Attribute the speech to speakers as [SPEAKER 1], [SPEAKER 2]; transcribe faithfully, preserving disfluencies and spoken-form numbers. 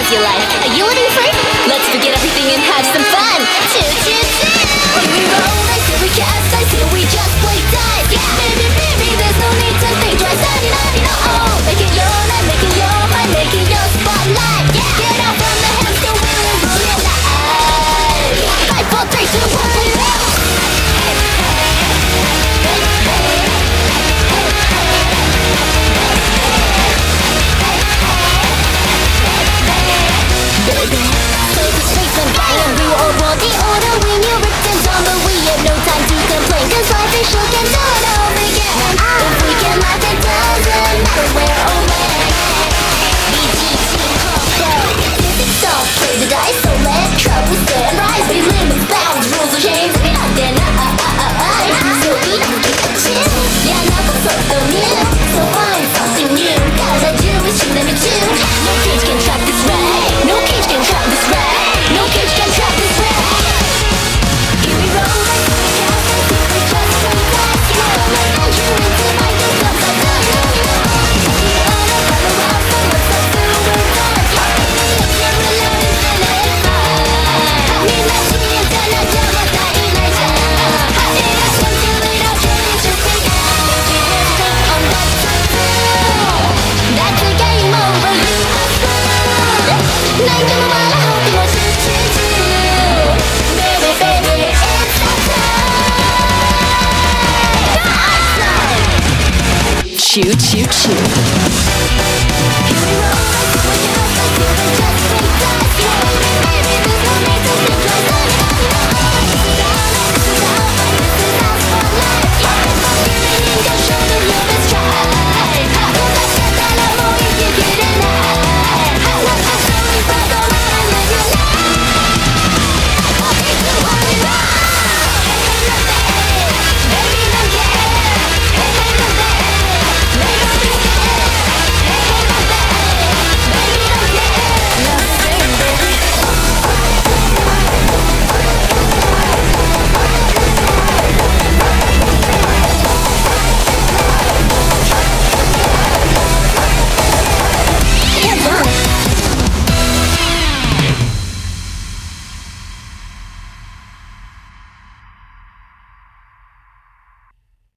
[SPEAKER 1] your life. Are you living free? Let's forget everything and have some fun. Choo choo choo. Here we roll dice, here we cast dice, here we just play dice. Yeah, baby, baby, there's no need to think twice. Ninety nine, oh, make it your night, make it your mind, make it your spotlight. Yeah, get out from the hamster wheel and roll your life. Five, four, three, two, one. Choo choo choo.